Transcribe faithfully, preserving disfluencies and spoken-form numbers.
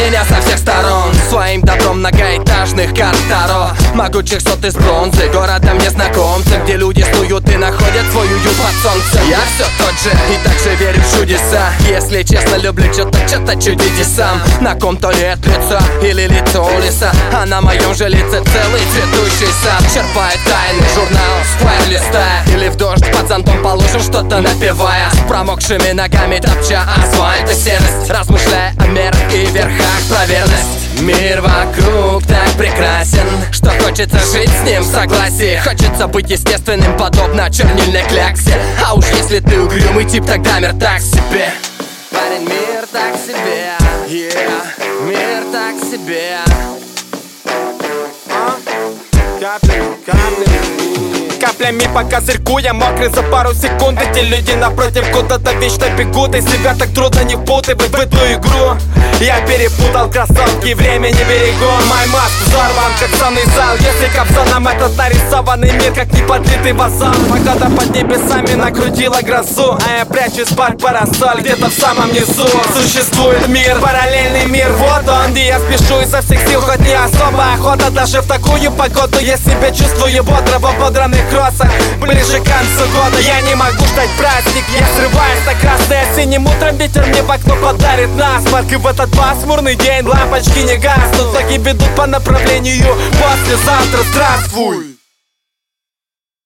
меня со всех сторон. Своим добром многоэтажных карт Таро, могучих сот из бронзы, городом незнакомцем, где люди снуют и находят свой уют под солнцем. Я все тот же и также верю в чудеса. Если честно, люблю что-то, что-то чудить и сам. На ком-то нет лица или лицо леса, а на моем же лице целый цветущий сад. Черпает тайны журнал, сквер листая, или в дождь под зонтом положим что-то напевая, с промокшими ногами топча асфальт и серость, размышляя о мерах и верхах про верность. Мир вокруг так прекрасен, что хочется жить с ним в согласии. Хочется быть естественным, подобно чернильной кляксе. А уж если ты угрюмый тип, тогда мир так себе. Парень, мир так себе, yeah. Мир так себе. А? Каплями, каплями, каплями по козырьку я мокрый за пару секунд. Эти люди напротив куда-то вечно бегут, и себя так трудно не впутывать в эту игру. Я перепутал кроссовки, время не берегу. Мой мозг взорван, как сонный зал. Если капсаном этот нарисованный мир, как неподлитый вазал. Погода под небесами накрутила грозу, а я прячусь под парасоль где-то в самом низу. Существует мир, параллельный мир, вот он, где я спешу изо всех сил, хоть не особо охота. Даже в такую погоду я себя чувствую бодро в ободранных кроссах. Ближе к концу года я не могу ждать праздник. Я срываюсь на красное, синим утром ветер мне в окно подарит насморк. И в этот пасмурный день лампочки не гаснут, ноги ведут по направлению послезавтра. Здравствуй!